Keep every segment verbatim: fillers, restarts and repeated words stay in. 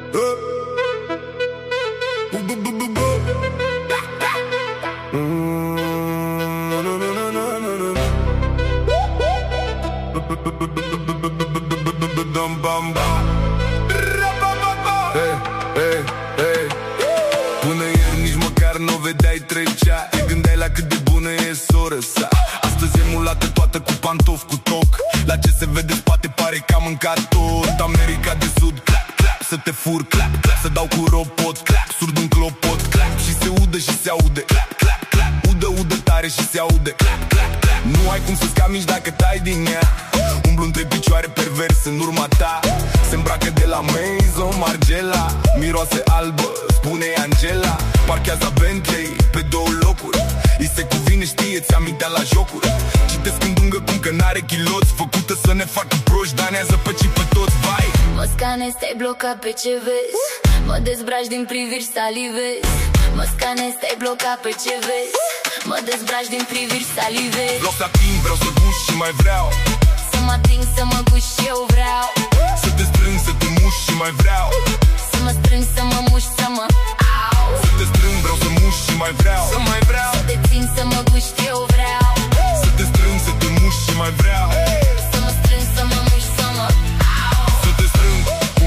Până ieri nici măcar n-o vedeai trecea, te gândeai la cât de bună e soră sa. Astăzi e mulată toată cu pantofi cu toc. La ce se vede spate pare că am mâncat tot. America de Sud, clap, clap, să te fur, clap, clap. Să dau cu robot, clap, surd un clopot, clap. Și se udă și se aude, clap, clap, clap. Udă, udă tare și se aude, clap, clap, clap. Nu ai cum să scapi nici dacă tai din ea. Umblu între picioare pervers în urma ta. Se îmbracă de la Maison Margiela. Miroase albă, spune Angela. Parchează Bentley pe două locuri. Îi se cuvine, știe, ți-am mintea la jocuri. Citesc în dungă cum că n-are chiloți. Făcută să ne facă proști, danează pe ci pe toți, vai. Moscane, stai blocat pe ce vezi. Mă dezbraci din priviri, salivezi. Moscane, stai blocat pe ce vezi. Mă dezbraci din priviri, salivezi. Vreau să ating, vreau să guși și mai vreau. Să mă ating, să mă guși și eu vreau. Să te strâng, să te muși și mai vreau. Să mă strâng, să mă muși, să mă au. Să te strâng, vreau să muși și mai vreau. Să mai vreau. Să te țin, să mă guși, eu vreau. Să te strâng, să te muși și mai vreau. Să mă strâng, să mă muși, să mă au. Să te strâng.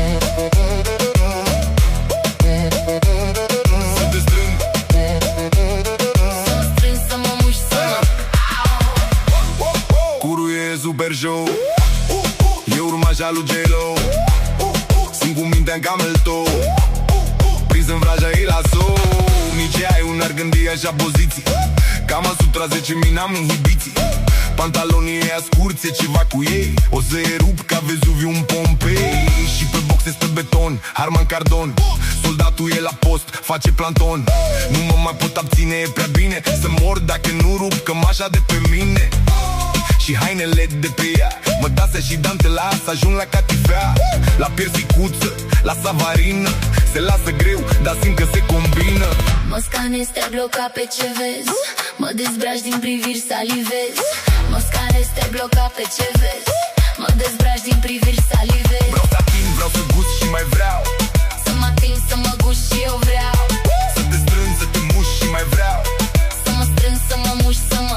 Să te strâng. Să mă strâng, să mă muși, să mă au. Curu e super show. E urmașa lui J-Lo. Sunt cu mintea în camel toe. Prins în vraja ei la zoo. Nici ai un ar gândi așa poziții. Cam asupra zece mii n-am inhibiții. Pantalonii ei ascurți, e ceva cu ei. O să e rup ca Vezuviu un Pompei. Și pe box este beton, Harman Kardon. Soldatul e la post, face planton. Nu mă mai pot abține, e prea bine să mor dacă nu rup cămașa de pe mine. Și hainele de pe ea, mătase și dantela, să ajung la catifea. La piersicuță, la savarină. Se lasă greu, dar simt că se combină. Moscane, stai blocat pe ce vezi. Mă dezbraci din priviri, salivezi. Moscane, stai blocat pe ce vezi. Mă dezbraci din priviri, salivezi. Vreau să ating, vreau să gust și mai vreau. Să mă ating, să mă guși și eu vreau. Să te strâng, să te muși și mai vreau. Să mă strâng, să mă muși, să mă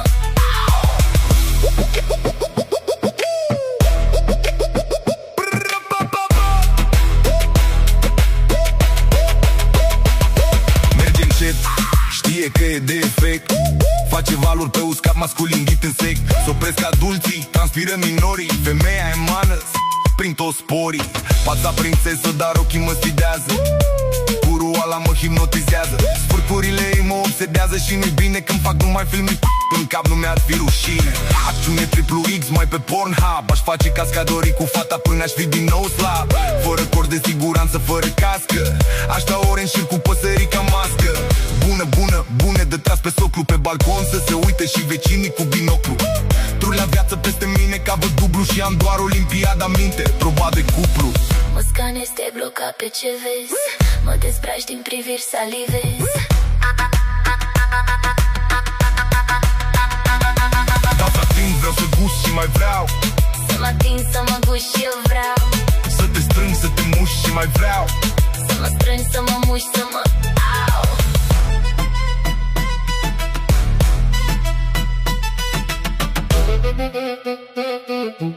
știe că e de efect. Face valuri pe uscat masculin, ghit în sec. S-opresc adulții, transpiră minorii. Femeia emană prin toți sporii. Fața prințesă, dar ochii mă sfidează. Curul ala mă hipnotizează. Spurcurile ei mă obsedează. Și nu-i bine când fac numai filme. În cap nu mi-ar fi rușine. Acțiune triplu X mai pe Pornhub. Aș face cascadorii cu fata până aș fi din nou slab. Fără cord de siguranță, fără cască. Aș da ore în șir cu păsării ca mască. Bună, bună, bune de tras pe soclu. Pe balcon să se uite și vecinii cu binoclu. Trui la viață peste mine ca văd dublu. Și am doar olimpiada minte, proba de cuplu. Moscane, stai blocat pe ce vezi. Mă dezbraci din priviri, salivezi. Dau să ating, vreau să gust și mai vreau. Să mă ating, să mă guși și eu vreau. Să te strâng, să te muși și mai vreau. Să mă strâng, să mă muși, să mă au.